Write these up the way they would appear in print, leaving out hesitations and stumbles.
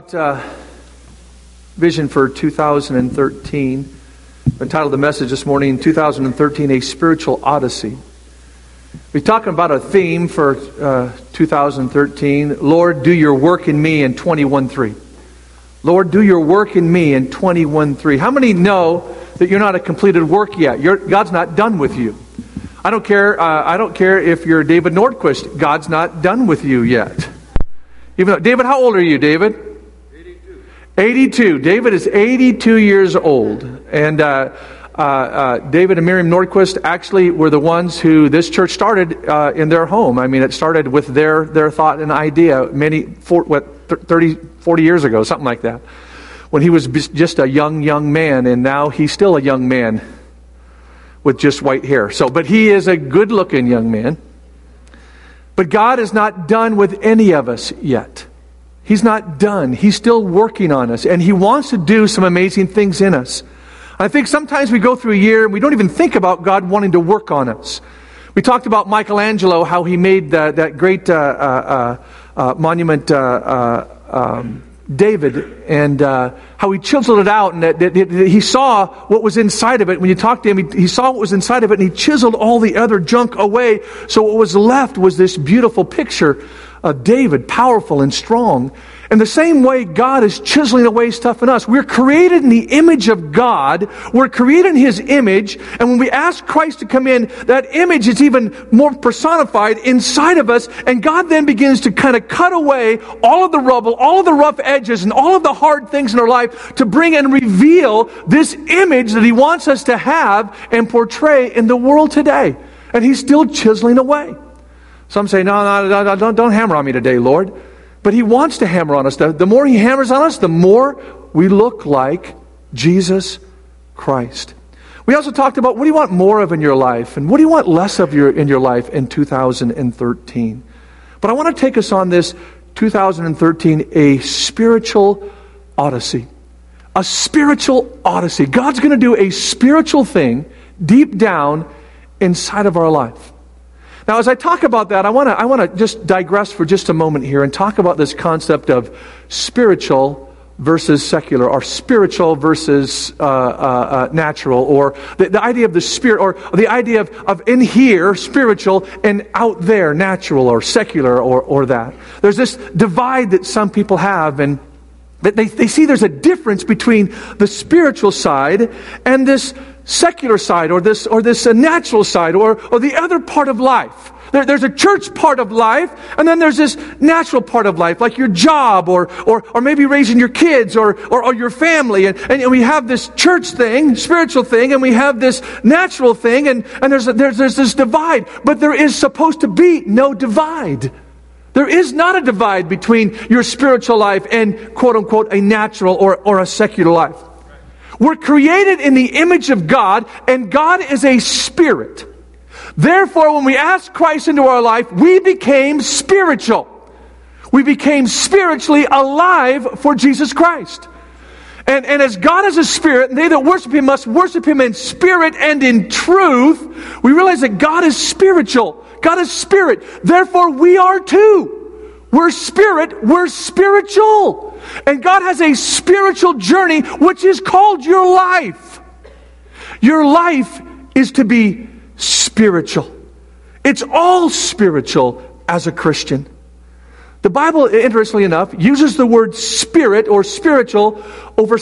Vision for 2013. I titled the message this morning, 2013, A Spiritual Odyssey. We're talking about a theme for 2013. Lord, do your work in me in 21:3. Lord, do your work in me in 21:3. How many know that you're not a completed work yet? God's not done with you. I don't care if you're David Nordquist. God's not done with you yet. Even though, David, how old are you, David? 82. David is 82 years old. And David and Miriam Nordquist actually were the ones who this church started in their home. I mean, it started with their thought and idea 30, 40 years ago, something like that. When he was just a young man, and now he's still a young man with just white hair. But he is a good-looking young man. But God is not done with any of us yet. He's not done. He's still working on us. And He wants to do some amazing things in us. I think sometimes we go through a year and we don't even think about God wanting to work on us. We talked about Michelangelo, how he made that great monument, David, and how he chiseled it out, and that he saw what was inside of it. When you talked to him, he saw what was inside of it, and he chiseled all the other junk away. So what was left was this beautiful picture of David, powerful and strong. And the same way God is chiseling away stuff in us. We're created in the image of God. We're created in His image. And when we ask Christ to come in, that image is even more personified inside of us. And God then begins to kind of cut away all of the rubble, all of the rough edges, and all of the hard things in our life to bring and reveal this image that He wants us to have and portray in the world today. And He's still chiseling away. Some say, no, don't hammer on me today, Lord. But He wants to hammer on us. The more He hammers on us, the more we look like Jesus Christ. We also talked about what do you want more of in your life, and what do you want less of in your life in 2013. But I want to take us on this 2013, a spiritual odyssey. A spiritual odyssey. God's going to do a spiritual thing deep down inside of our life. Now, as I talk about that, I want to just digress for just a moment here and talk about this concept of spiritual versus secular, or spiritual versus natural, or the idea of the spirit, or the idea of in here, spiritual, and out there, natural or secular, or that. There's this divide that some people have, and they see there's a difference between the spiritual side and this secular side, or this natural side, or the other part of life. There's a church part of life, and then there's this natural part of life, like your job, or maybe raising your kids, or your family, and we have this church thing, spiritual thing, and we have this natural thing, and there's this divide. But there is supposed to be no divide. There is not a divide between your spiritual life and, quote unquote, a natural or a secular life. We're created in the image of God, and God is a spirit. Therefore, when we ask Christ into our life, we became spiritual. We became spiritually alive for Jesus Christ. And as God is a spirit, and they that worship Him must worship Him in spirit and in truth, we realize that God is spiritual. God is spirit. Therefore, we are too. We're spirit, we're spiritual. And God has a spiritual journey which is called your life. Your life is to be spiritual. It's all spiritual as a Christian. The Bible, interestingly enough, uses the word spirit or spiritual over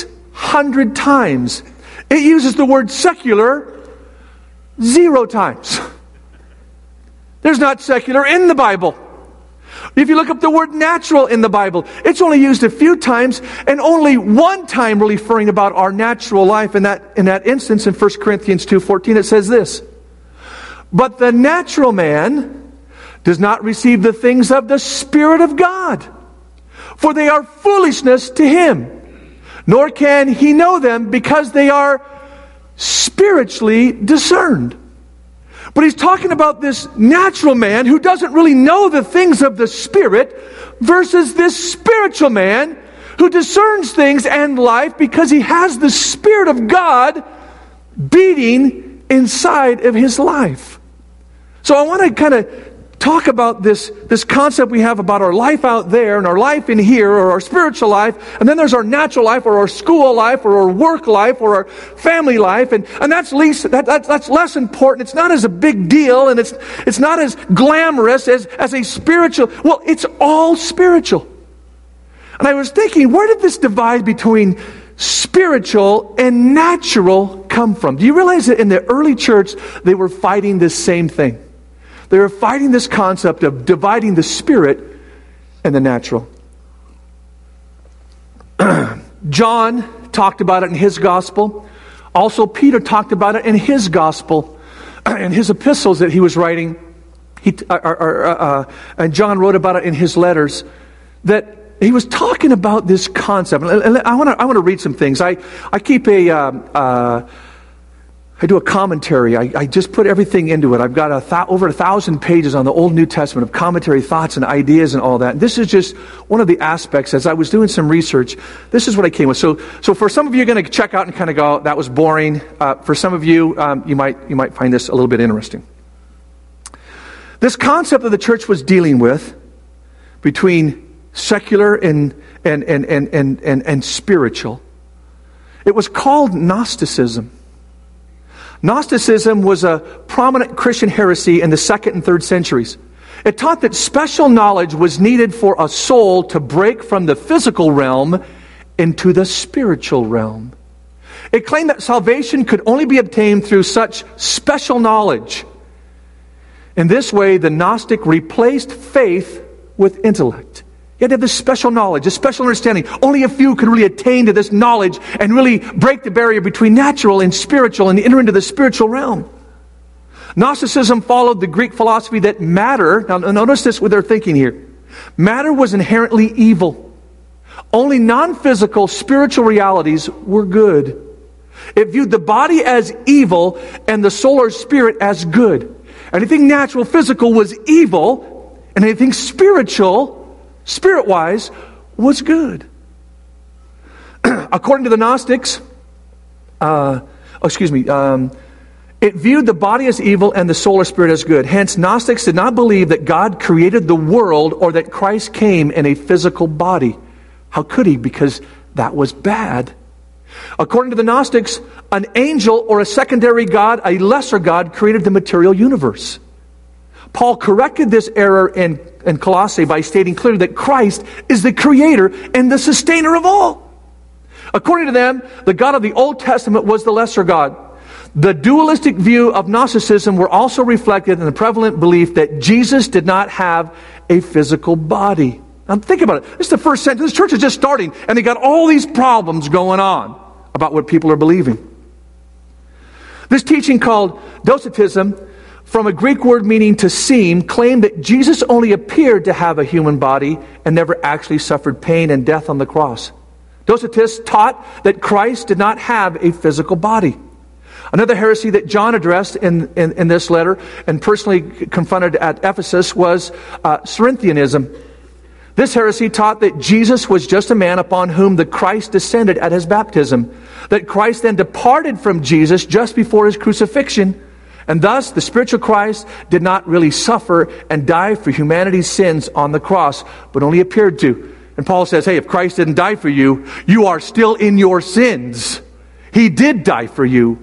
600 times. It uses the word secular 0 times. There's not secular in the Bible. If you look up the word natural in the Bible, it's only used a few times, and only one time really referring about our natural life. In that instance, in 1 Corinthians 2:14, it says this: "But the natural man does not receive the things of the Spirit of God, for they are foolishness to him, nor can he know them, because they are spiritually discerned." But he's talking about this natural man who doesn't really know the things of the Spirit versus this spiritual man who discerns things and life because he has the Spirit of God beating inside of his life. So I want to kind of talk about this concept we have about our life out there and our life in here, or our spiritual life, and then there's our natural life or our school life or our work life or our family life, and that's less important. It's not as a big deal, and it's not as glamorous as a spiritual. Well, it's all spiritual. And I was thinking, where did this divide between spiritual and natural come from? Do you realize that in the early church they were fighting this same thing? They were fighting this concept of dividing the spirit and the natural. John talked about it in his gospel. Also, Peter talked about it in his gospel, in his epistles that he was writing. And John wrote about it in his letters, that he was talking about this concept. And I want to read some things. I keep I do a commentary. I just put everything into it. I've got over 1,000 pages on the Old New Testament of commentary, thoughts, and ideas and all that. And this is just one of the aspects. As I was doing some research, this is what I came with. So for some of you, you're going to check out and kind of go, that was boring. For some of you, you might find this a little bit interesting. This concept that the church was dealing with between secular and spiritual, it was called Gnosticism. Gnosticism was a prominent Christian heresy in the 2nd and 3rd centuries. It taught that special knowledge was needed for a soul to break from the physical realm into the spiritual realm. It claimed that salvation could only be obtained through such special knowledge. In this way, the Gnostic replaced faith with intellect. You had to have this special knowledge, this special understanding. Only a few could really attain to this knowledge and really break the barrier between natural and spiritual and enter into the spiritual realm. Gnosticism followed the Greek philosophy that matter, now notice this with their thinking here, matter was inherently evil. Only non-physical spiritual realities were good. It viewed the body as evil and the soul or spirit as good. Anything natural, physical was evil, and anything spiritual, spirit-wise, was good. According to the Gnostics, it viewed the body as evil and the soul or spirit as good. Hence, Gnostics did not believe that God created the world or that Christ came in a physical body. How could he? Because that was bad. According to the Gnostics, an angel or a secondary God, a lesser God, created the material universe. Paul corrected this error in Colossae by stating clearly that Christ is the creator and the sustainer of all. According to them, the God of the Old Testament was the lesser God. The dualistic view of Gnosticism were also reflected in the prevalent belief that Jesus did not have a physical body. Now think about it. This is the first century. This church is just starting, and they got all these problems going on about what people are believing. This teaching called Docetism, from a Greek word meaning to seem, claimed that Jesus only appeared to have a human body and never actually suffered pain and death on the cross. Docetists taught that Christ did not have a physical body. Another heresy that John addressed in this letter and personally confronted at Ephesus was Cerinthianism. This heresy taught that Jesus was just a man upon whom the Christ descended at his baptism, that Christ then departed from Jesus just before his crucifixion, and thus the spiritual Christ did not really suffer and die for humanity's sins on the cross, but only appeared to. And Paul says, hey, if Christ didn't die for you, you are still in your sins. He did die for you.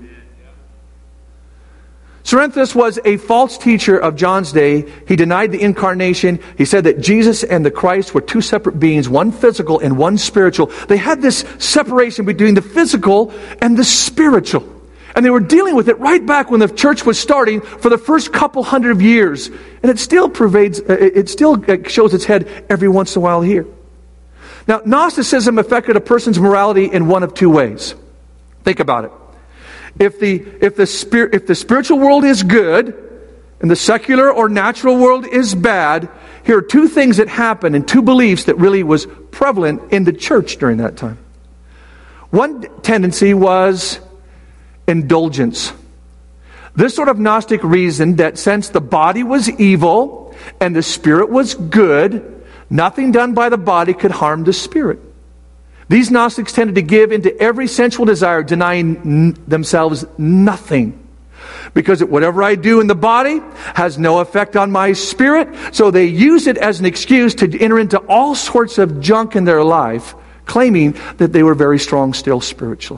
Cerinthus was a false teacher of John's day. He denied the incarnation. He said that Jesus and the Christ were two separate beings, one physical and one spiritual. They had this separation between the physical and the spiritual. And they were dealing with it right back when the church was starting for the first couple hundred of years. And it still shows its head every once in a while here. Now, Gnosticism affected a person's morality in one of two ways. Think about it. If the spiritual world is good and the secular or natural world is bad, here are two things that happened and two beliefs that really was prevalent in the church during that time. One tendency was indulgence. This sort of Gnostic reasoned that since the body was evil and the spirit was good, nothing done by the body could harm the spirit. These Gnostics tended to give into every sensual desire, denying themselves nothing. Because whatever I do in the body has no effect on my spirit. So they use it as an excuse to enter into all sorts of junk in their life, claiming that they were very strong still spiritually.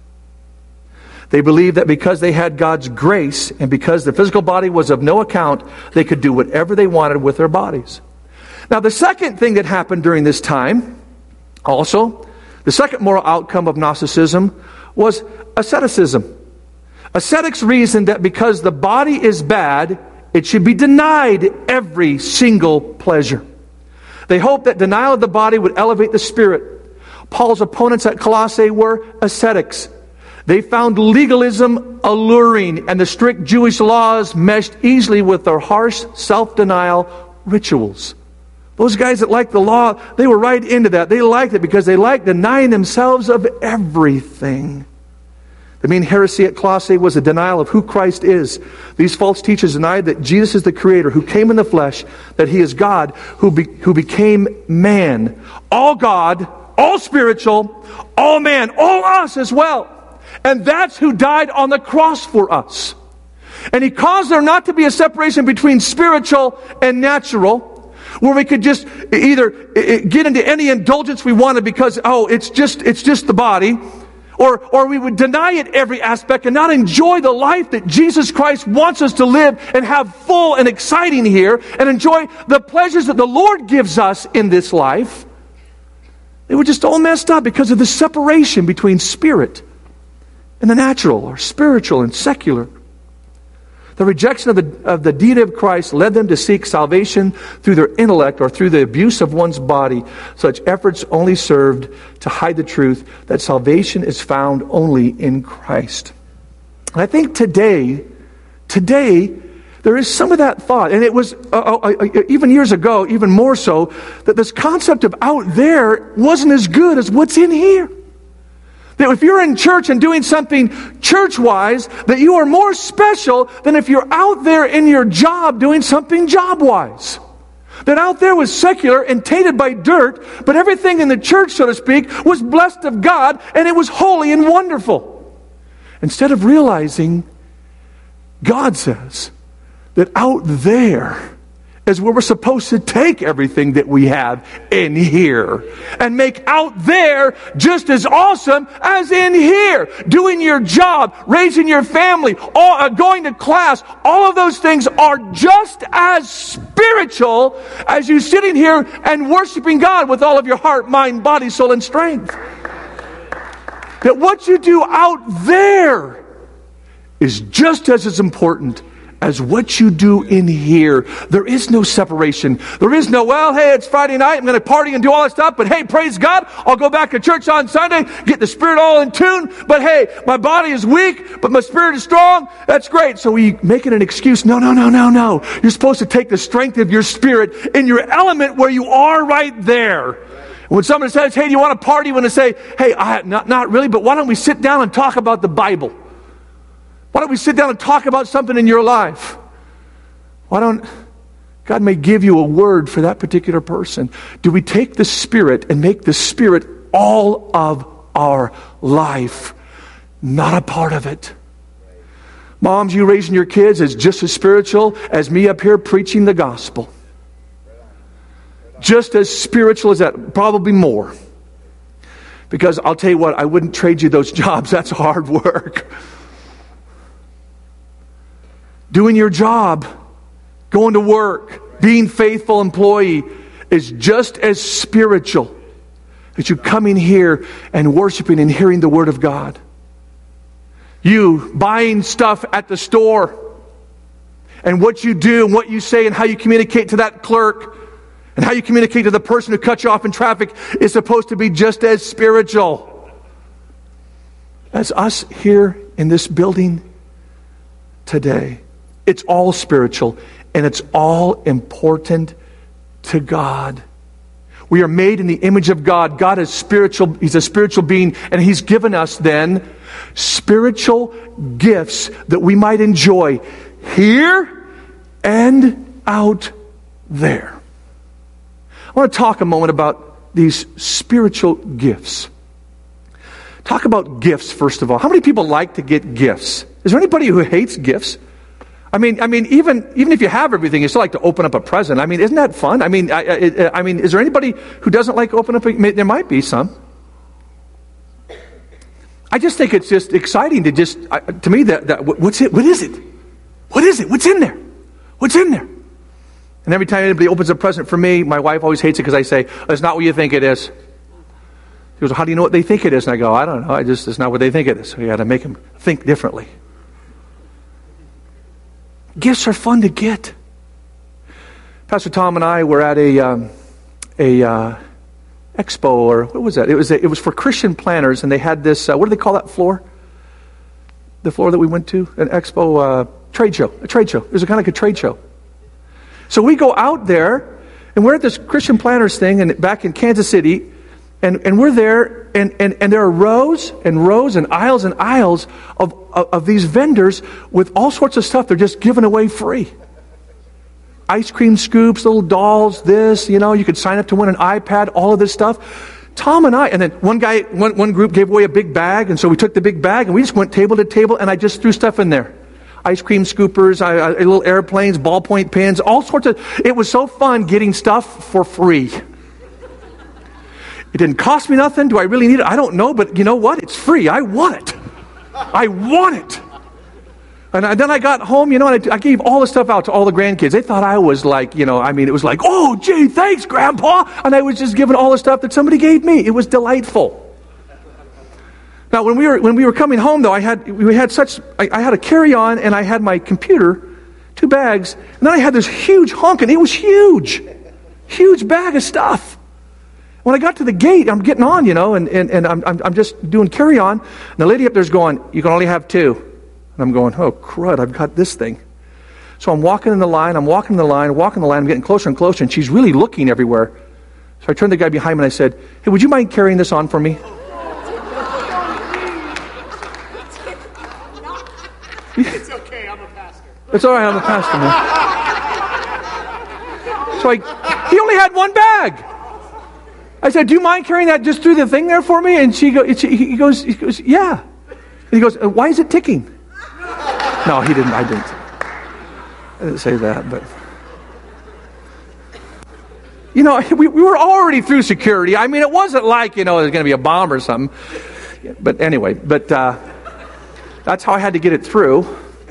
They believed that because they had God's grace and because the physical body was of no account, they could do whatever they wanted with their bodies. Now, the second thing that happened during this time, also, the second moral outcome of Gnosticism was asceticism. Ascetics reasoned that because the body is bad, it should be denied every single pleasure. They hoped that denial of the body would elevate the spirit. Paul's opponents at Colossae were ascetics. They found legalism alluring, and the strict Jewish laws meshed easily with their harsh self-denial rituals. Those guys that liked the law, they were right into that. They liked it because they liked denying themselves of everything. The main heresy at Colossae was a denial of who Christ is. These false teachers denied that Jesus is the Creator who came in the flesh, that He is God who became man. All God, all spiritual, all man, all us as well. And that's who died on the cross for us. And He caused there not to be a separation between spiritual and natural, where we could just either get into any indulgence we wanted because, it's just the body. Or we would deny it every aspect and not enjoy the life that Jesus Christ wants us to live and have full and exciting here and enjoy the pleasures that the Lord gives us in this life. They were just all messed up because of the separation between spirit and the natural, or spiritual and secular. The rejection of the deity of Christ led them to seek salvation through their intellect or through the abuse of one's body. Such efforts only served to hide the truth that salvation is found only in Christ. And I think today, there is some of that thought, and it was even years ago, even more so, that this concept of out there wasn't as good as what's in here. That if you're in church and doing something church-wise, that you are more special than if you're out there in your job doing something job-wise. That out there was secular and tainted by dirt, but everything in the church, so to speak, was blessed of God, and it was holy and wonderful. Instead of realizing, God says that out there is where we're supposed to take everything that we have in here and make out there just as awesome as in here. Doing your job, raising your family, going to class, all of those things are just as spiritual as you sitting here and worshiping God with all of your heart, mind, body, soul, and strength. That what you do out there is just as important as what you do in here. There is no separation. There is no, hey, it's Friday night, I'm going to party and do all that stuff, but hey, praise God, I'll go back to church on Sunday, get the spirit all in tune, but hey, my body is weak, but my spirit is strong. That's great. So we make it an excuse. No. You're supposed to take the strength of your spirit in your element where you are right there. When somebody says, hey, do you want to party? When they say, hey, not really, but why don't we sit down and talk about the Bible? Why don't we sit down and talk about something in your life? God may give you a word for that particular person. Do we take the Spirit and make the Spirit all of our life, not a part of it? Moms, you raising your kids is just as spiritual as me up here preaching the gospel. Just as spiritual as that, probably more. Because I'll tell you what, I wouldn't trade you those jobs. That's hard work. Doing your job, going to work, being faithful employee is just as spiritual as you coming here and worshiping and hearing the Word of God. You buying stuff at the store and what you do and what you say and how you communicate to that clerk and how you communicate to the person who cut you off in traffic is supposed to be just as spiritual as us here in this building today. It's all spiritual, and it's all important to God. We are made in the image of God. God is spiritual. He's a spiritual being, and He's given us then spiritual gifts that we might enjoy here and out there. I want to talk a moment about these spiritual gifts. talk about gifts, first of all. How many people like to get gifts? Is there anybody who hates gifts? I mean, even if you have everything, you still like to open up a present. I mean, isn't that fun? I mean, is there anybody who doesn't like open up? There might be some. I just think it's just exciting to to me, what's it? What is it? What is it? What's in there? What's in there? And every time anybody opens a present for me, my wife always hates it because I say, "It's not what you think it is." She goes, "How do you know what they think it is?" And I go, "I don't know. It's not what they think it is." So you got to make them think differently. Gifts are fun to get. Pastor Tom and I were at a expo, or what was that? It was for Christian planners, and they had this. What do they call that floor? The floor that we went to, an expo, trade show. A trade show. It was kind of like a trade show. So we go out there, and we're at this Christian planners thing, and back in Kansas City, and we're there, and there are rows and rows and aisles of these vendors with all sorts of stuff they're just giving away free. Ice cream scoops, little dolls, this, you could sign up to win an iPad, all of this stuff. Tom and I, and then one group gave away a big bag, and so we took the big bag, and we just went table to table, and I just threw stuff in there. Ice cream scoopers, little airplanes, ballpoint pens, all sorts of... It was so fun getting stuff for free. It didn't cost me nothing. Do I really need it? I don't know, but you know what? It's free. I want it. I want it. And then I got home, and I gave all the stuff out to all the grandkids. They thought I was like, it was like, "Oh, gee, thanks, Grandpa." And I was just giving all the stuff that somebody gave me. It was delightful. Now, when we were coming home, though, I had a carry-on, and I had my computer, 2 bags, and then I had this huge honking. It was huge bag of stuff. When I got to the gate, I'm getting on, and I'm just doing carry-on, and the lady up there's going, "You can only have 2." And I'm going, "Oh, crud, I've got this thing." So I'm walking in the line, I'm getting closer and closer, and she's really looking everywhere. So I turned to the guy behind me and I said, "Hey, would you mind carrying this on for me?" It's okay, I'm a pastor. It's all right, I'm a pastor, man. So he only had 1 bag. I said, "Do you mind carrying that just through the thing there for me?" And he goes, "Yeah." And he goes, "Why is it ticking?" No, he didn't. I didn't say that, but we were already through security. I mean, it wasn't like there's going to be a bomb or something. But anyway, that's how I had to get it through.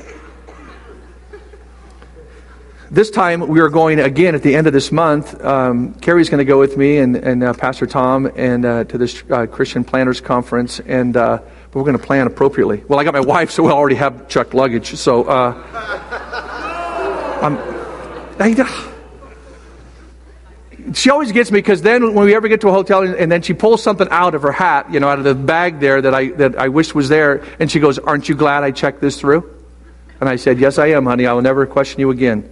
This time we are going again at the end of this month. Carrie's going to go with me and Pastor Tom and to this Christian Planners Conference, and but we're going to plan appropriately. Well, I got my wife, so we'll already have checked luggage. So she always gets me, because then when we ever get to a hotel and then she pulls something out of her hat, out of the bag there that I wish was there, and she goes, "Aren't you glad I checked this through?" And I said, "Yes, I am, honey. I will never question you again."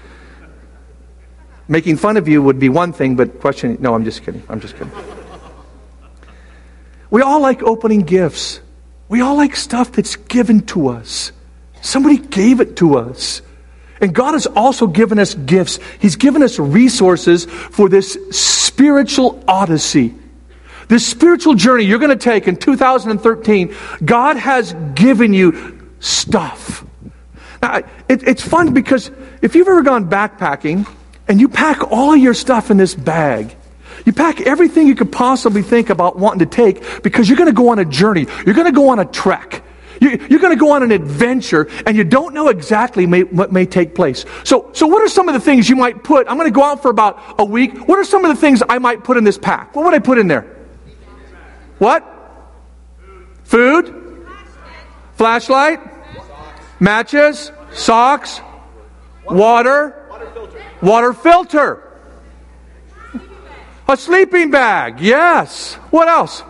Making fun of you would be one thing, but questioning... No, I'm just kidding. We all like opening gifts. We all like stuff that's given to us. Somebody gave it to us. And God has also given us gifts. He's given us resources for this spiritual odyssey. This spiritual journey you're going to take in 2013. God has given you stuff. Now, it's fun because if you've ever gone backpacking and you pack all of your stuff in this bag, you pack everything you could possibly think about wanting to take, because you're going to go on a journey. You're going to go on a trek. You're going to go on an adventure, and you don't know exactly what may take place. So what are some of the things you might put? I'm going to go out for about a week. What are some of the things I might put in this pack? What would I put in there? What? Food? Flashlight? Matches? Socks? Water? Water filter. A sleeping bag. Yes. What else?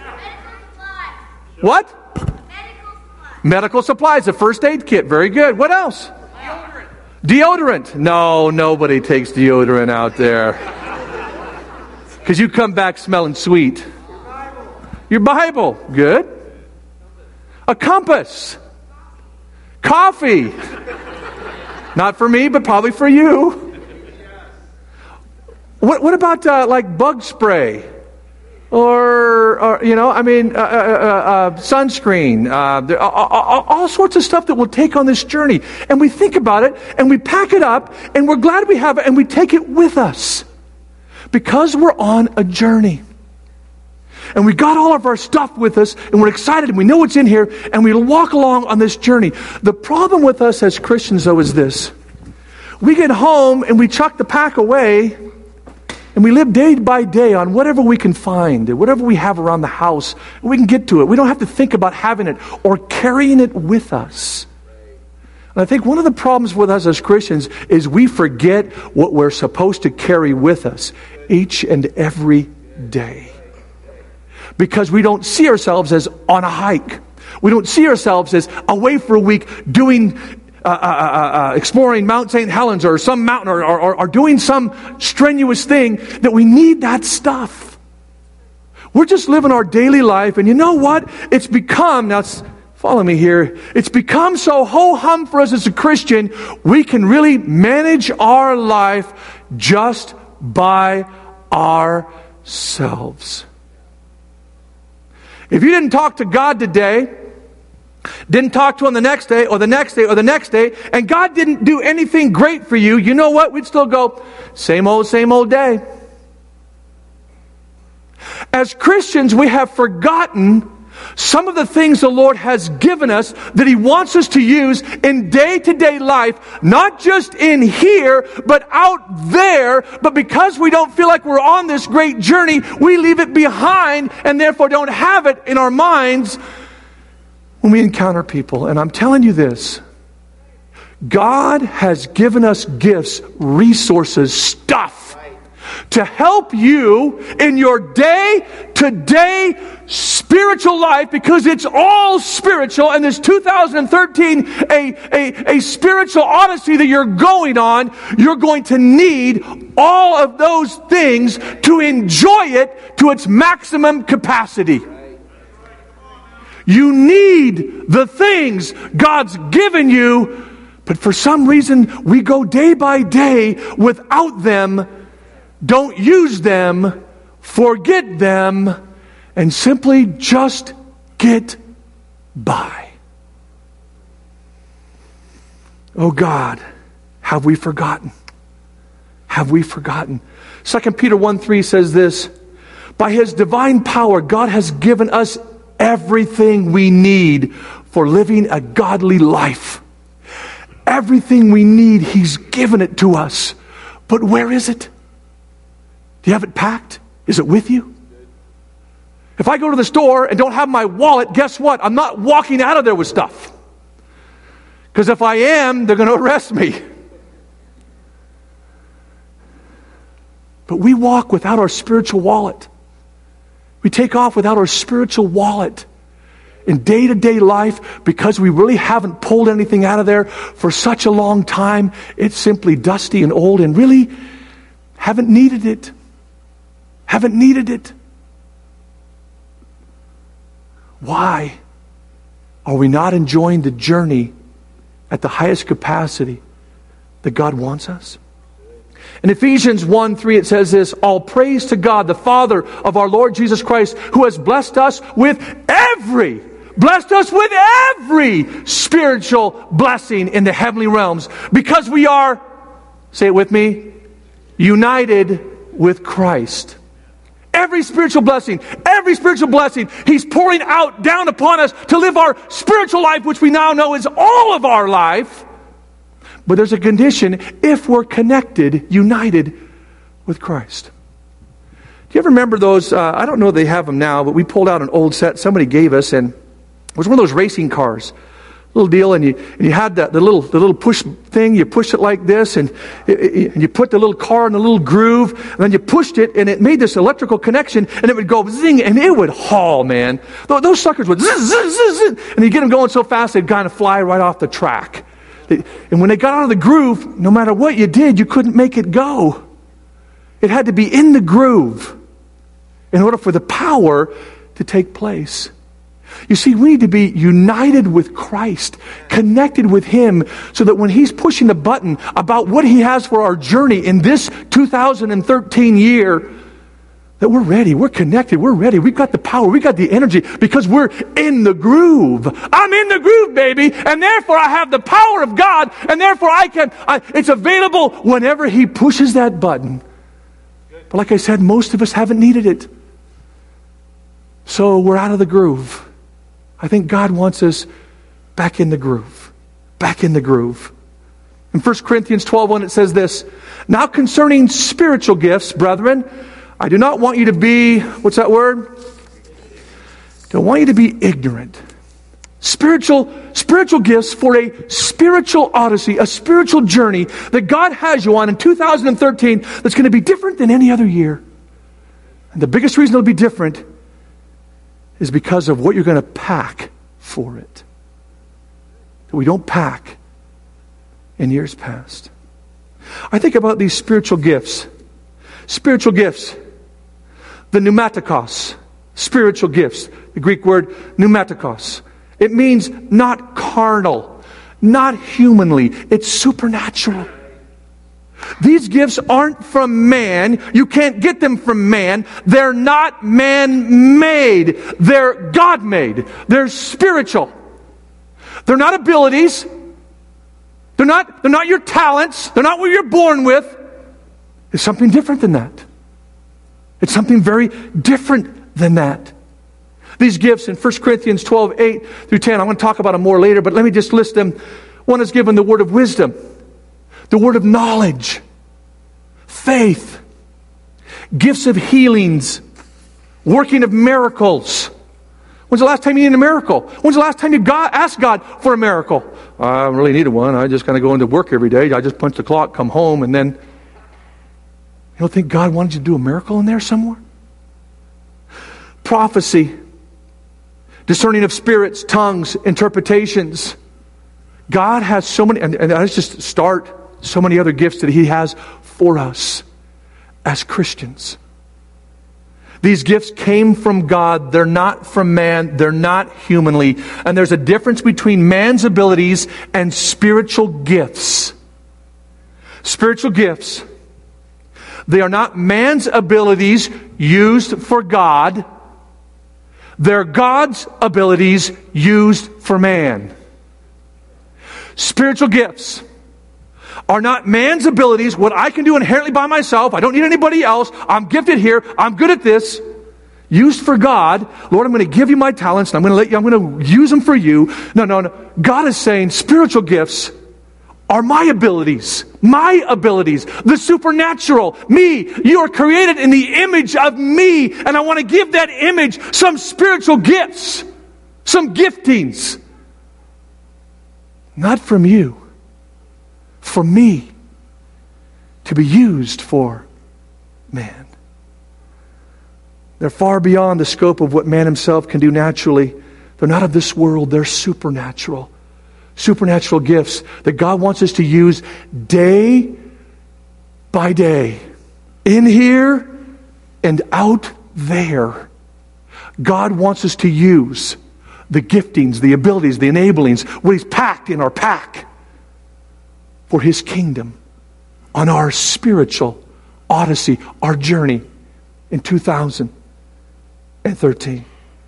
What? Medical supplies. A first aid kit. Very good. What else? Deodorant. No, nobody takes deodorant out there, because you come back smelling sweet. Your Bible. Good. A compass. Coffee. Not for me, but probably for you. What about like bug spray? or sunscreen, all sorts of stuff that we'll take on this journey. And we think about it, and we pack it up, and we're glad we have it, and we take it with us. Because we're on a journey. And we got all of our stuff with us, and we're excited, and we know what's in here, and we walk along on this journey. The problem with us as Christians, though, is this. We get home, and we chuck the pack away, and we live day by day on whatever we can find, whatever we have around the house. We can get to it. We don't have to think about having it or carrying it with us. And I think one of the problems with us as Christians is we forget what we're supposed to carry with us each and every day. Because we don't see ourselves as on a hike. We don't see ourselves as away for a week doing exploring Mount St. Helens or some mountain or doing some strenuous thing that we need that stuff. We're just living our daily life, and you know what? It's become, follow me here, it's become so ho-hum for us as a Christian, we can really manage our life just by ourselves. If you didn't talk to God today, didn't talk to Him the next day, or the next day, or the next day, and God didn't do anything great for you, you know what? We'd still go, same old day. As Christians, we have forgotten some of the things the Lord has given us that He wants us to use in day-to-day life, not just in here, but out there. But because we don't feel like we're on this great journey, we leave it behind and therefore don't have it in our minds when we encounter people. And I'm telling you this, God has given us gifts, resources, stuff to help you in your day-to-day spiritual life, because it's all spiritual, and this 2013, a spiritual odyssey that you're going on, you're going to need all of those things to enjoy it to its maximum capacity. You need the things God's given you, but for some reason we go day by day without them, don't use them, forget them, and simply just get by. Oh God, have we forgotten? Have we forgotten? 2 Peter 1:3 says this, by His divine power, God has given us everything we need for living a godly life. Everything we need, He's given it to us. But where is it? Do you have it packed? Is it with you? If I go to the store and don't have my wallet, guess what? I'm not walking out of there with stuff. Because if I am, they're going to arrest me. But we walk without our spiritual wallet. We take off without our spiritual wallet in day-to-day life because we really haven't pulled anything out of there for such a long time. It's simply dusty and old and really haven't needed it. Haven't needed it. Why are we not enjoying the journey at the highest capacity that God wants us? In Ephesians 1:3 it says this, all praise to God, the Father of our Lord Jesus Christ, who has blessed us with every spiritual blessing in the heavenly realms, because we are, say it with me, united with Christ. Every spiritual blessing, He's pouring out down upon us to live our spiritual life, which we now know is all of our life. But there's a condition: if we're connected, united with Christ. Do you ever remember those, I don't know if they have them now, but we pulled out an old set somebody gave us, and it was one of those racing cars. Little deal, and you had the little push thing. You push it like this, and you put the little car in the little groove, and then you pushed it, and it made this electrical connection, and it would go zing, and it would haul, man. Those suckers would zzz, zzz, zzz, and you get them going so fast they'd kind of fly right off the track. And when they got out of the groove, no matter what you did, you couldn't make it go. It had to be in the groove in order for the power to take place. You see, we need to be united with Christ, connected with Him, so that when He's pushing the button about what He has for our journey in this 2013 year, that we're ready, we're connected, we're ready, we've got the power, we've got the energy because we're in the groove. I'm in the groove, baby, and therefore I have the power of God, and therefore it's available whenever He pushes that button. But like I said, most of us haven't needed it. So we're out of the groove. I think God wants us back in the groove. Back in the groove. In 1 Corinthians 12:1 it says this, "Now concerning spiritual gifts, brethren, I do not want you to be," what's that word? Don't want you to be ignorant. Spiritual gifts for a spiritual odyssey, a spiritual journey that God has you on in 2013 that's going to be different than any other year. And the biggest reason it'll be different is because of what you're going to pack for it. That we don't pack in years past. I think about these spiritual gifts. Spiritual gifts. The pneumatikos. Spiritual gifts. The Greek word pneumatikos. It means not carnal, not humanly. It's supernatural. These gifts aren't from man. You can't get them from man. They're not man-made. They're God-made. They're spiritual. They're not abilities. They're not your talents. They're not what you're born with. It's something different than that. It's something very different than that. These gifts in 1 Corinthians 12:8-10, I'm going to talk about them more later, but let me just list them. One is given the word of wisdom, the word of knowledge, faith, gifts of healings, working of miracles. When's the last time you needed a miracle? When's the last time you asked God for a miracle? I really needed one. I just kind of go into work every day. I just punch the clock, come home, and then... You don't think God wanted you to do a miracle in there somewhere? Prophecy, discerning of spirits, tongues, interpretations. God has so many, and let's just start so many other gifts that He has for us as Christians. These gifts came from God. They're not from man. They're not humanly. And there's a difference between man's abilities and spiritual gifts. Spiritual gifts. They are not man's abilities used for God. They're God's abilities used for man. Spiritual gifts are not man's abilities, what I can do inherently by myself. I don't need anybody else. I'm gifted here. I'm good at this. Used for God. Lord, I'm going to give you my talents and I'm going to use them for you. No. God is saying spiritual gifts are my abilities. My abilities. The supernatural. Me. You are created in the image of me. And I want to give that image some spiritual gifts. Some giftings. Not from you. For me. To be used for man. They're far beyond the scope of what man himself can do naturally. They're not of this world. They're supernatural. Supernatural gifts that God wants us to use day by day. In here and out there. God wants us to use the giftings, the abilities, the enablings, what He's packed in our pack for His kingdom on our spiritual odyssey, our journey in 2013.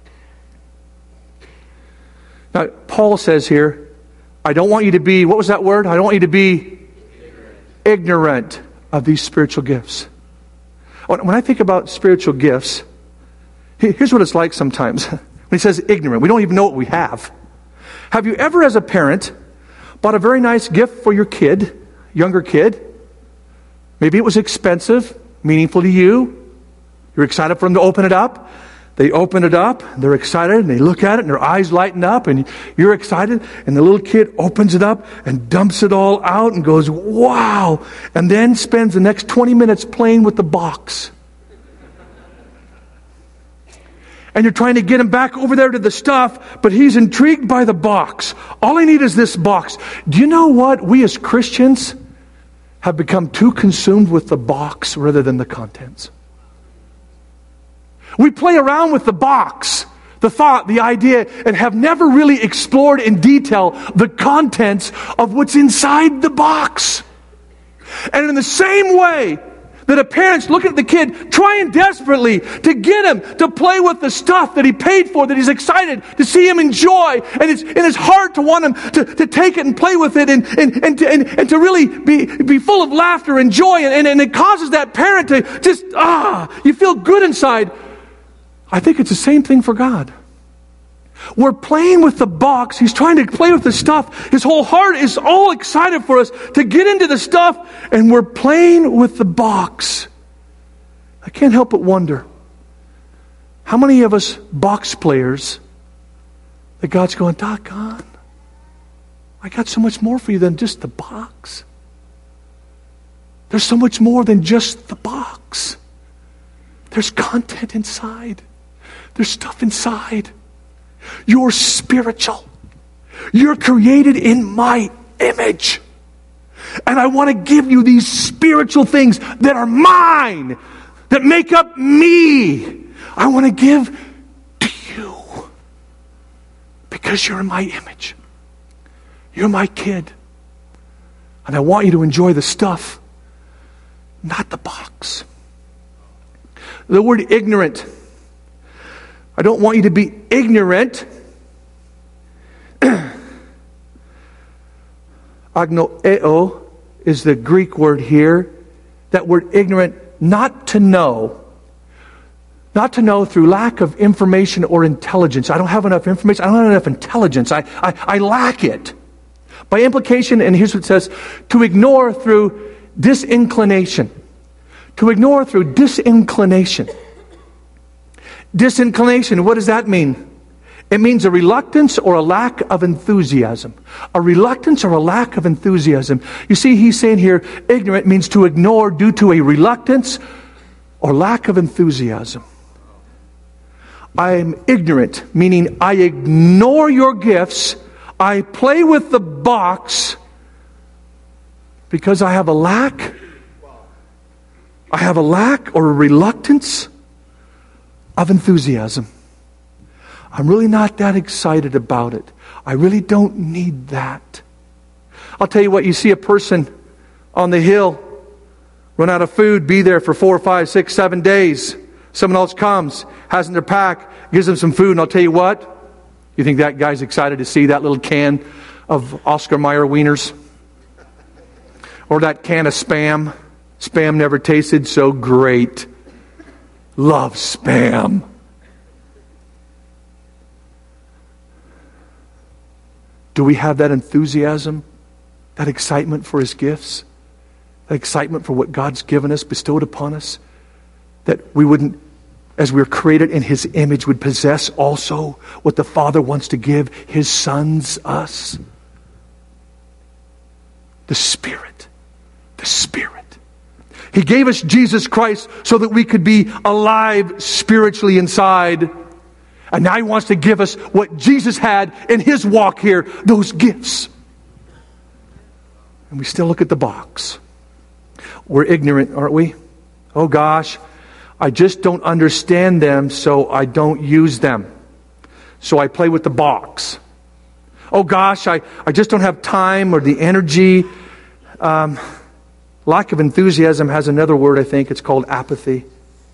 Now, Paul says here, I don't want you to be, what was that word? I don't want you to be ignorant of these spiritual gifts. When I think about spiritual gifts, here's what it's like sometimes. When he says ignorant, we don't even know what we have. Have you ever, as a parent, bought a very nice gift for your kid, younger kid? Maybe it was expensive, meaningful to you. You're excited for them to open it up. They open it up, they're excited, and they look at it, and their eyes lighten up, and you're excited, and the little kid opens it up and dumps it all out and goes, wow, and then spends the next 20 minutes playing with the box. And you're trying to get him back over there to the stuff, but he's intrigued by the box. All I need is this box. Do you know what? We as Christians have become too consumed with the box rather than the contents. We play around with the box, the thought, the idea, and have never really explored in detail the contents of what's inside the box. And in the same way That a parent's looking at the kid, trying desperately to get him to play with the stuff that he paid for, that he's excited to see him enjoy. And it's in his heart to want him to take it and play with it and to really be full of laughter and joy. And it causes that parent to just, you feel good inside. I think it's the same thing for God. We're playing with the box. He's trying to play with the stuff. His whole heart is all excited for us to get into the stuff, and we're playing with the box. I can't help but wonder, how many of us box players that God's going, doggone, I got so much more for you than just the box. There's so much more than just the box. There's content inside. There's stuff inside. You're spiritual. You're created in my image. And I want to give you these spiritual things that are mine, that make up me. I want to give to you because you're in my image. You're my kid. And I want you to enjoy the stuff, not the box. The word ignorant. I don't want you to be ignorant. Agnoeo is the Greek word here. That word ignorant, not to know. Not to know through lack of information or intelligence. I don't have enough information. I don't have enough intelligence. I lack it. By implication, and here's what it says, to ignore through disinclination. To ignore through disinclination. Disinclination, what does that mean? It means a reluctance or a lack of enthusiasm. A reluctance or a lack of enthusiasm. You see, he's saying here, ignorant means to ignore due to a reluctance or lack of enthusiasm. I am ignorant, meaning I ignore your gifts. I play with the box because I have a lack. I have a lack or a reluctance of enthusiasm. I'm really not that excited about it. I really don't need that. I'll tell you what, you see a person on the hill run out of food, be there for 4, 5, 6, 7 days. Someone else comes, has in their pack, gives them some food, and I'll tell you what, you think that guy's excited to see that little can of Oscar Mayer wieners? Or that can of Spam? Spam never tasted so great. Love Spam. Do we have that enthusiasm, that excitement for His gifts, that excitement for what God's given us, bestowed upon us, that we wouldn't, as we're created in His image, would possess also what the Father wants to give His sons us? The Spirit. The Spirit. He gave us Jesus Christ so that we could be alive spiritually inside. And now He wants to give us what Jesus had in His walk here, those gifts. And we still look at the box. We're ignorant, aren't we? Oh gosh, I just don't understand them, so I don't use them. So I play with the box. Oh gosh, I just don't have time or the energy. Lack of enthusiasm has another word, I think. It's called apathy.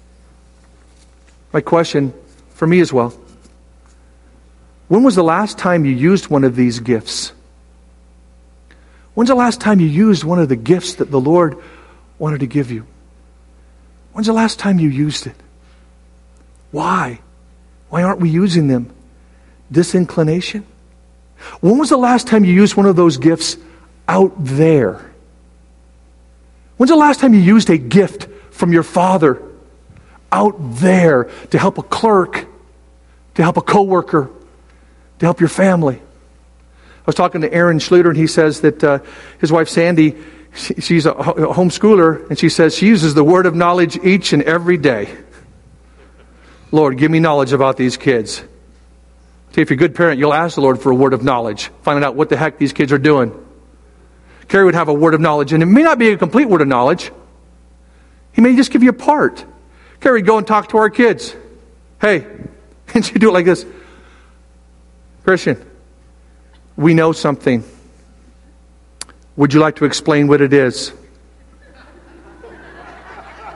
My question for me as well. When was the last time you used one of these gifts? When's the last time you used one of the gifts that the Lord wanted to give you? When's the last time you used it? Why? Why aren't we using them? Disinclination? When was the last time you used one of those gifts out there? When's the last time you used a gift from your Father out there to help a clerk, to help a coworker, to help your family? I was talking to Aaron Schluter, and he says that his wife Sandy, she's a homeschooler, and she says she uses the word of knowledge each and every day. Lord, give me knowledge about these kids. See, if you're a good parent, you'll ask the Lord for a word of knowledge, finding out what the heck these kids are doing. Carrie would have a word of knowledge, and it may not be a complete word of knowledge. He may just give you a part. Carrie would go and talk to our kids. Hey, and she'd do it like this. Christian, we know something. Would you like to explain what it is?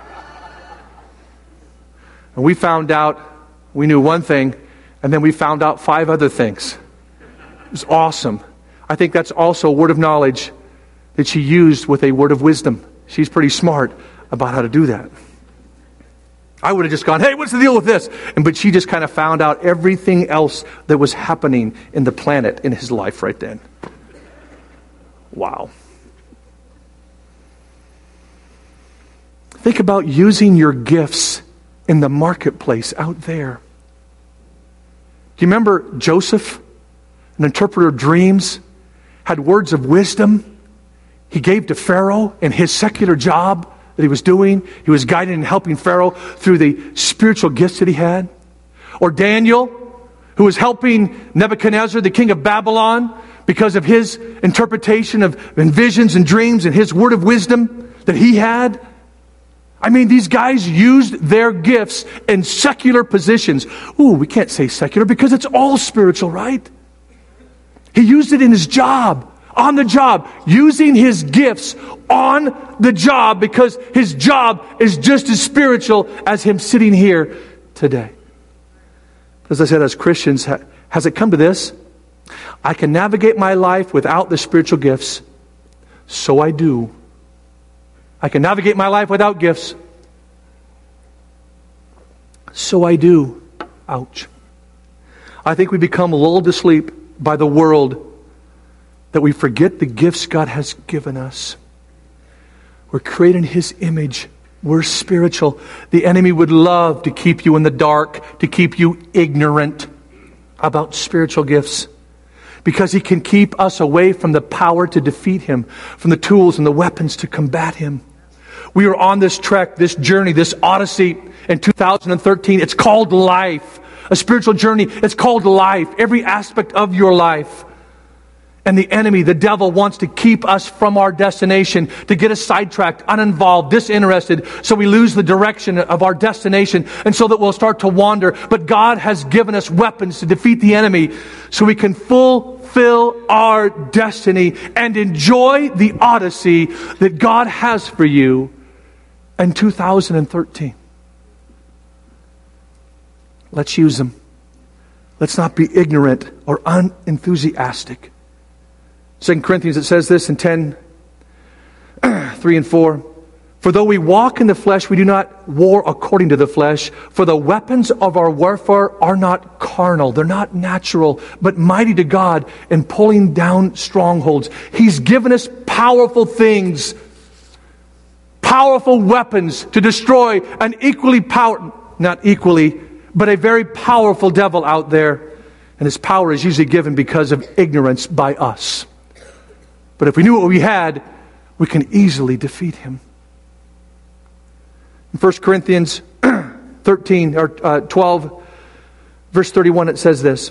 And we found out, we knew one thing, and then we found out 5 other things. It was awesome. I think that's also a word of knowledge that she used with a word of wisdom. She's pretty smart about how to do that. I would have just gone, hey, what's the deal with this? But she just kind of found out everything else that was happening in the planet in his life right then. Wow. Think about using your gifts in the marketplace out there. Do you remember Joseph, an interpreter of dreams, had words of wisdom he gave to Pharaoh in his secular job that he was doing? He was guiding and helping Pharaoh through the spiritual gifts that he had. Or Daniel, who was helping Nebuchadnezzar, the king of Babylon, because of his interpretation of visions and dreams and his word of wisdom that he had. I mean, these guys used their gifts in secular positions. Ooh, we can't say secular because it's all spiritual, right? He used it in his job, on the job, using his gifts on the job because his job is just as spiritual as him sitting here today. As I said, as Christians, has it come to this? I can navigate my life without the spiritual gifts, so I do. I can navigate my life without gifts, so I do. Ouch. I think we become lulled to sleep by the world that we forget the gifts God has given us. We're created in His image. We're spiritual. The enemy would love to keep you in the dark, to keep you ignorant about spiritual gifts, because he can keep us away from the power to defeat him, from the tools and the weapons to combat him. We are on this trek, this journey, this odyssey in 2013. It's called life. A spiritual journey. It's called life. Every aspect of your life. And the enemy, the devil, wants to keep us from our destination, to get us sidetracked, uninvolved, disinterested, so we lose the direction of our destination, and so that we'll start to wander. But God has given us weapons to defeat the enemy, so we can fulfill our destiny and enjoy the odyssey that God has for you in 2013. Let's use them. Let's not be ignorant or unenthusiastic. 2 Corinthians, it says this in 10, 3 and 4. For though we walk in the flesh, we do not war according to the flesh. For the weapons of our warfare are not carnal. They're not natural, but mighty to God in pulling down strongholds. He's given us powerful things, powerful weapons to destroy an not equally, but a very powerful devil out there. And his power is usually given because of ignorance by us. But if we knew what we had, we can easily defeat him. In 1 Corinthians 12, verse 31, it says this.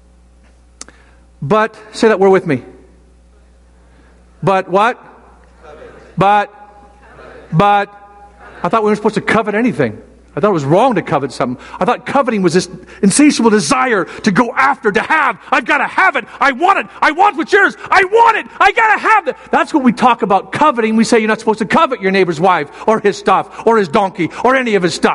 But, say that word with me. But what? But. I thought we weren't supposed to covet anything. I thought it was wrong to covet something. I thought coveting was this insatiable desire to go after, to have. I've got to have it. I want it. I want what's yours. I want it. I got to have it. That's what we talk about coveting. We say you're not supposed to covet your neighbor's wife or his stuff or his donkey or any of his stuff.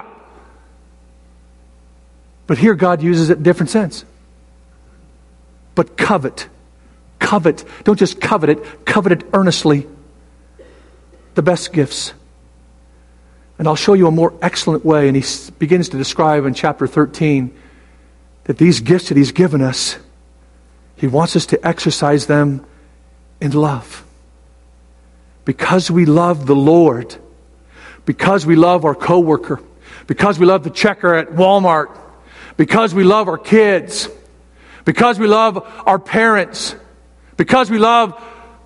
But here God uses it in a different sense. But covet. Covet. Don't just covet it. Covet it earnestly. The best gifts. And I'll show you a more excellent way. And he begins to describe in chapter 13 that these gifts that he's given us, he wants us to exercise them in love. Because we love the Lord, because we love our coworker, because we love the checker at Walmart, because we love our kids, because we love our parents, because we like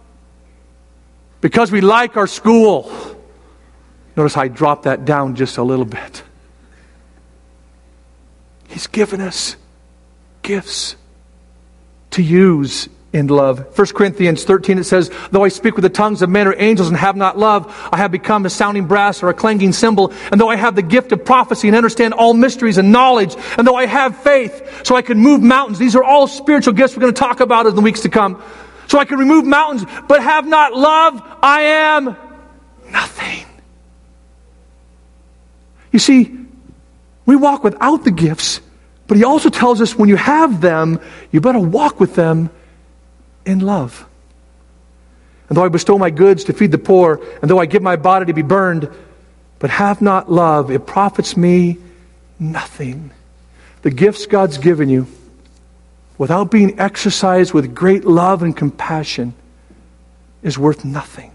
our school. Notice I dropped that down just a little bit. He's given us gifts to use in love. 1 Corinthians 13, it says, though I speak with the tongues of men or angels and have not love, I have become a sounding brass or a clanging cymbal. And though I have the gift of prophecy and understand all mysteries and knowledge, and though I have faith so I can move mountains. These are all spiritual gifts we're going to talk about in the weeks to come. So I can remove mountains, but have not love, I am nothing. You see, We walk without the gifts, but he also tells us when you have them, you better walk with them in love. And though I bestow my goods to feed the poor, and though I give my body to be burned, but have not love, it profits me nothing. The gifts God's given you, without being exercised with great love and compassion, is worth nothing.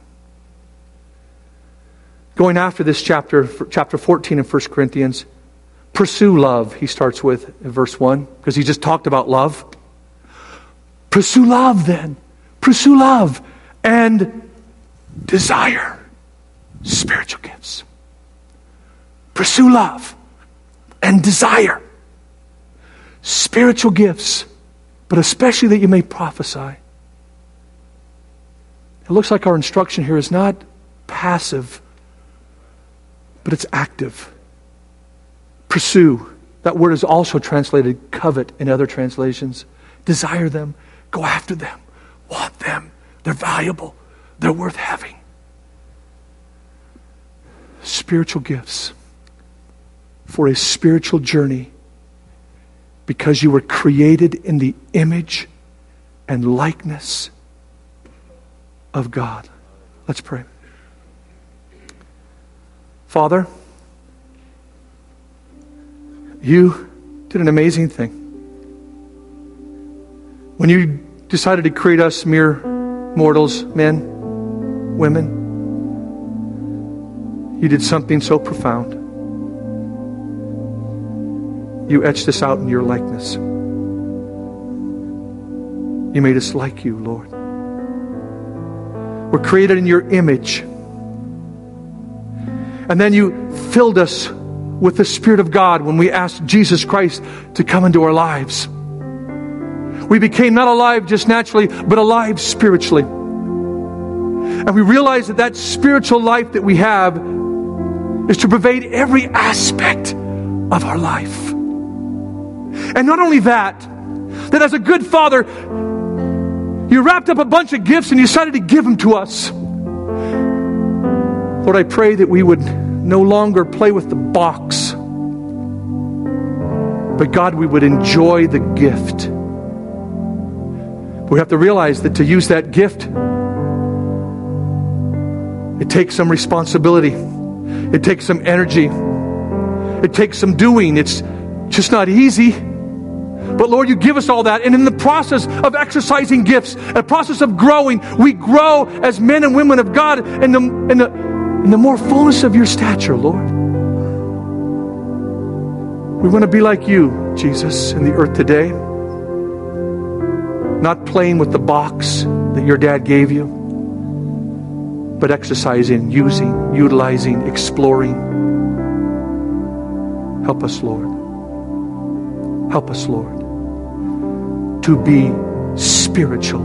Going after this chapter 14 in 1 Corinthians, pursue love, he starts with in verse 1, because he just talked about love. Pursue love then. Pursue love and desire spiritual gifts. Pursue love and desire spiritual gifts, but especially that you may prophesy. It looks like our instruction here is not passive, but it's active. Pursue. That word is also translated covet in other translations. Desire them. Go after them. Want them. They're valuable. They're worth having. Spiritual gifts for a spiritual journey, because you were created in the image and likeness of God. Let's pray. Father, you did an amazing thing. When you decided to create us mere mortals, men, women, you did something so profound. You etched us out in your likeness. You made us like you, Lord. We're created in your image. And then you filled us with the Spirit of God when we asked Jesus Christ to come into our lives. We became not alive just naturally, but alive spiritually. And we realized that that spiritual life that we have is to pervade every aspect of our life. And not only that, that as a good father, you wrapped up a bunch of gifts and you decided to give them to us. Lord, I pray that we would no longer play with the box, but God, we would enjoy the gift. We have to realize that to use that gift, it takes some responsibility. It takes some energy. It takes some doing. It's just not easy. But Lord, you give us all that. And in the process of exercising gifts, a process of growing, we grow as men and women of God in the more fullness of your stature, Lord. We want to be like you, Jesus, in the earth today. Not playing with the box that your dad gave you, but exercising, using, utilizing, exploring. Help us, Lord. Help us, Lord, to be spiritual,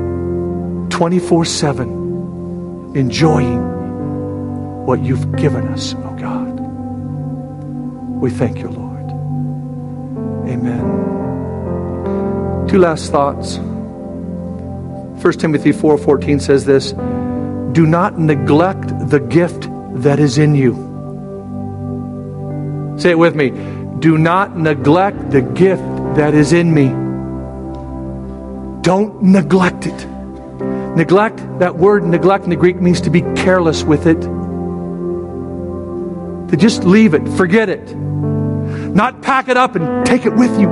24/7, enjoying what you've given us, oh God. We thank you, Lord. Amen. Two last thoughts. 1 Timothy 4:14 says this: do not neglect the gift that is in you. Say it with me. Do not neglect the gift that is in me. Don't neglect it. Neglect, that word neglect in the Greek means to be careless with it. To just leave it, forget it. Not pack it up and take it with you.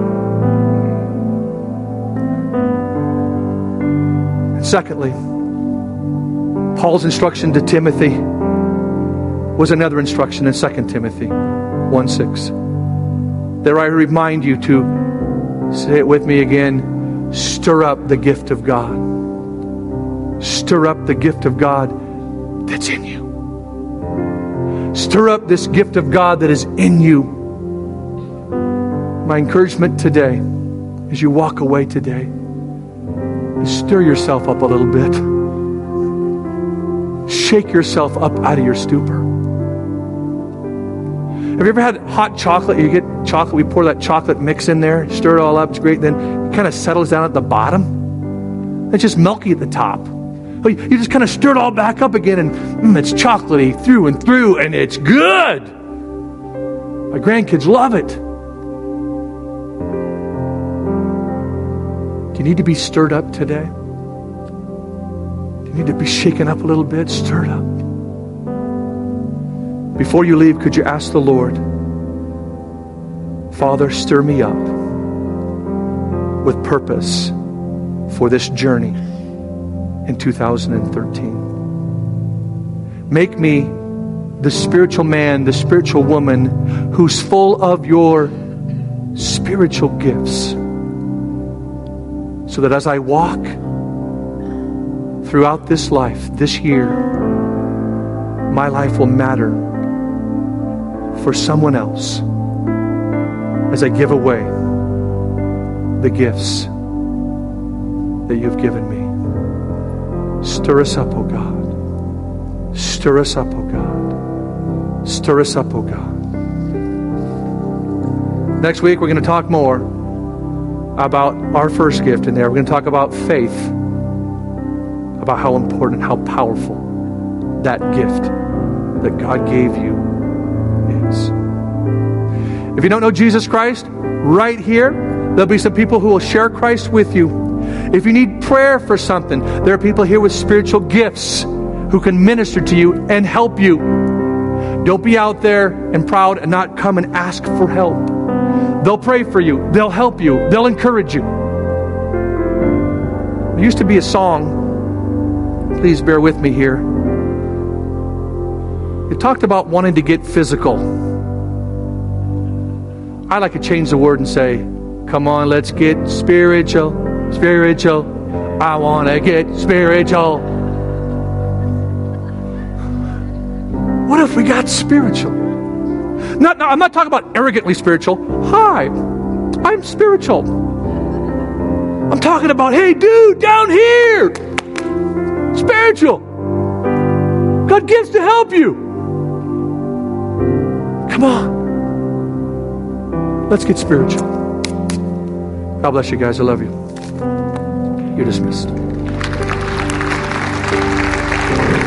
And secondly, Paul's instruction to Timothy was another instruction in 2 Timothy 1:6. There I remind you to, say it with me again, stir up the gift of God. Stir up the gift of God that's in you. Stir up this gift of God that is in you. My encouragement today, as you walk away today, is stir yourself up a little bit. Shake yourself up out of your stupor. Have you ever had hot chocolate? You get chocolate, we pour that chocolate mix in there, stir it all up, it's great, then it kind of settles down at the bottom. It's just milky at the top. You just kind of stir it all back up again, and it's chocolatey through and through, and it's good. My grandkids love it. Do you need to be stirred up today? Do you need to be shaken up a little bit, stirred up? Before you leave, could you ask the Lord, Father, stir me up with purpose for this journey in 2013. Make me the spiritual man, the spiritual woman who's full of your spiritual gifts, so that as I walk throughout this life, this year, my life will matter for someone else as I give away the gifts that you've given me. Stir us up, O God. Stir us up, O God. Stir us up, O God. Next week, we're going to talk more about our first gift in there. We're going to talk about faith, about how important, how powerful that gift that God gave you is. If you don't know Jesus Christ, right here, there'll be some people who will share Christ with you. If you need prayer for something, there are people here with spiritual gifts who can minister to you and help you. Don't be out there and proud and not come and ask for help. They'll pray for you. They'll help you. They'll encourage you. There used to be a song, please bear with me here. It talked about wanting to get physical. I like to change the word and say, come on, let's get spiritual, spiritual. I want to get spiritual. What if we got spiritual? No, I'm not talking about arrogantly spiritual. Hi, I'm spiritual. I'm talking about, hey, dude, down here. Spiritual. God gives to help you. Come on. Let's get spiritual. God bless you guys. I love you. You're dismissed.